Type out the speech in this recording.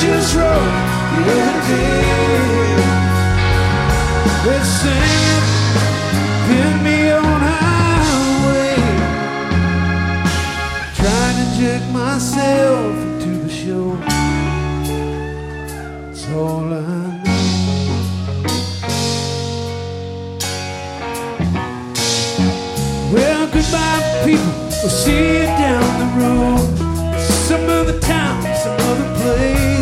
just wrote the other day. They're singing, pin me on highway, trying to jerk myself into the show. That's all I know. Well, goodbye, people. We'll see you down the road. Some other town, some other place.